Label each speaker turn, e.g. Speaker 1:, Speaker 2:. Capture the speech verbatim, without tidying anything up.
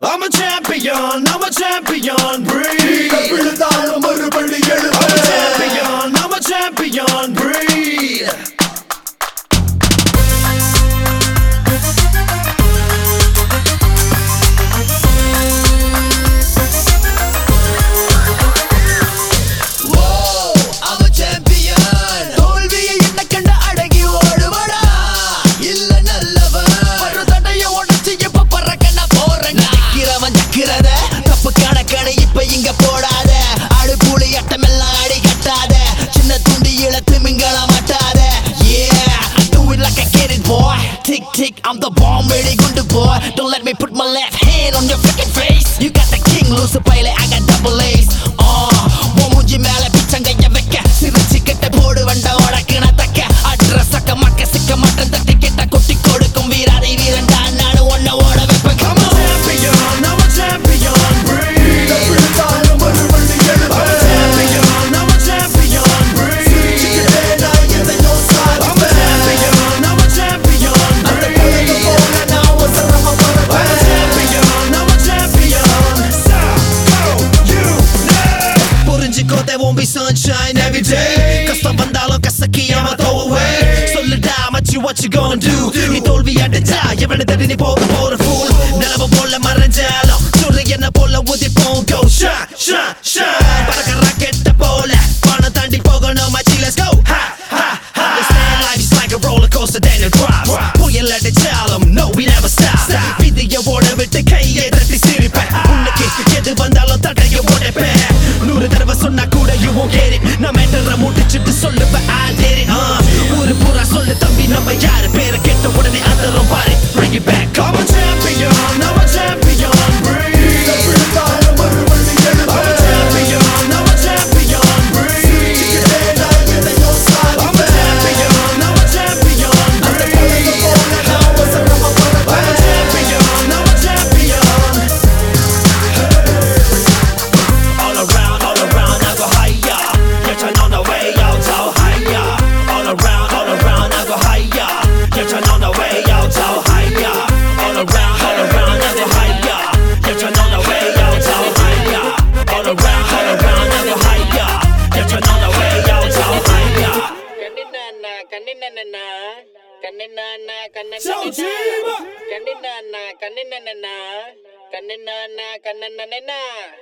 Speaker 1: I'm a champion, I'm a champion, breathe.
Speaker 2: விழுந்தாலும் மறுபடி
Speaker 1: I'm a
Speaker 2: எழுவேன்.
Speaker 1: champion, I'm a champion, breathe.
Speaker 2: Whoa, I'm a champion. தோல்வியை என்ன கண்ட அடங்கி ஓடுவடா. இல்ல நல்லவன். ஒரு தடையை உடைச்சு இப்ப பறக்க நான் போறேன். நிக்கிறவன் ஜக்கிறத தப்பு கணக்கணு இப்ப இங்க போடாத. ஆடு புலி அட்டமெல்லாம் அடி கட்டாத. சின்ன துண்டி இழத்து மிங்கள மாட்டாத. Yeah, I do it like I get it, boy. Tick tick, I'm the bomb, ready gundu boy. Don't let me put my left hand on your freaking face. You got the king, loose pile, I got double A's. Uh, உன் மூஞ்சி மேல பிச்சங்கைய வைக்க சிரிச்சு கிட்ட போடு வண்ட உடக்குன தக்க address அக்க மக்க சிக்க மட்டன் தட்டி கிட்ட கொட்டி கொடுக்கும் வீராதி வீரண்டா நானு ஒன்ன ஓட வைப்பேன்.
Speaker 1: I'm a champion, I'm a champion, breathe. I'm a champion, I'm a champion, breathe. I'm a champion, I'm a champion, breathe. I'm a champion, I'm a champion. So, you know. புரிஞ்சுக்கோ, there won't be sunshine every day. கஷ்டம் வந்தாலும் கசக்கி I'ma throw away. சொல்லுடா மச்சி, what you gonna do? நீ தோல்வி அடைஞ்சா எவனை தடி நீ போக போற fool. நிலவு போல மறைஞ்சாலும் சூரியனை போல உதிப்போம். Go shine, shine, shine. பறக்க ராக்கெட்ட போல வானம் தாண்டி போகணும் மச்சி, let's go. Ha, ha, ha. Understand life is like a roller coaster, then it drops. புயல் அடிச்சாலும் no, we never stop. விதியை ஓட விட்டு கையை தட்டி சிரிப்பேன். உனக்கு எது வந்தாலும் தடையை உடைப்பேன். நூறு தடவை சொன்னா கூட you won't get it. நான் மேட்டரை முடிச்சிட்டு சொல்லுவேன் I did it. uh. ஊரு பூரா சொல்லு தம்பி நம்ம யாரு, பேரை கேட்ட உடனே அதரும் பாரு. Bring it back. I'm a champion, I'm a champion, breathe. I'm a champion, I'm a champion, breathe. I'm a champion, I'm a champion, breathe. I'm a champion, I'm a champion. All around, all around, I go higher. Yeah, turn on the way, I'll go higher. All around, all around, I go higher. Yeah, turn on the way, I'll go higher. All around, all around, I go higher. Yeah, turn on the way, I'll go higher. All around, all around, I go higher. Yeah, turn on the way, I'll go higher.
Speaker 3: கண்ணின்னா கண்ணின்னா கண்ணின்னா
Speaker 1: So
Speaker 3: கண்ணின்னா
Speaker 1: Jima.
Speaker 3: கண்ணின்னா கண்ணின்னா கண்ணின்னா